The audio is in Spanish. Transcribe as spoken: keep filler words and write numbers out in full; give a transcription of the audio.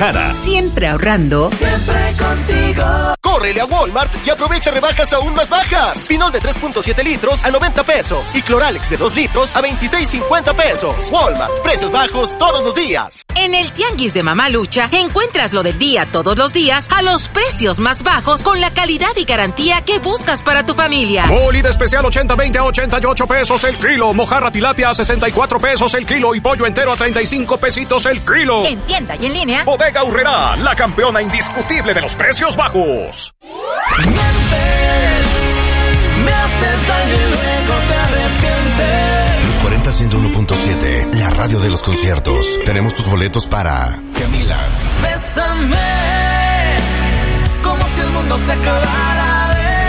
Guadalajara. Siempre ahorrando. Siempre contigo. Córrele a Walmart y aprovecha rebajas aún más bajas. Pinol de tres punto siete litros a noventa pesos y Cloralex de dos litros a veintiséis cincuenta pesos. Walmart, precios bajos todos los días. En el Tianguis de Mamalucha encuentras lo del día todos los días a los precios más bajos con la calidad y garantía que buscas para tu familia. Molida especial ochenta veinte a ochenta y ocho pesos el kilo. Mojarra tilapia a sesenta y cuatro pesos el kilo y pollo entero a treinta y cinco pesitos el kilo. En tienda y en línea. Bodega Aurrerá, la campeona indiscutible de los precios bajos. Mientes, me haces daño y luego te arrepientes. Los cuarenta ciento uno punto siete, la radio de los conciertos. Tenemos tus boletos para Camila. Bésame, como si el mundo se acabara.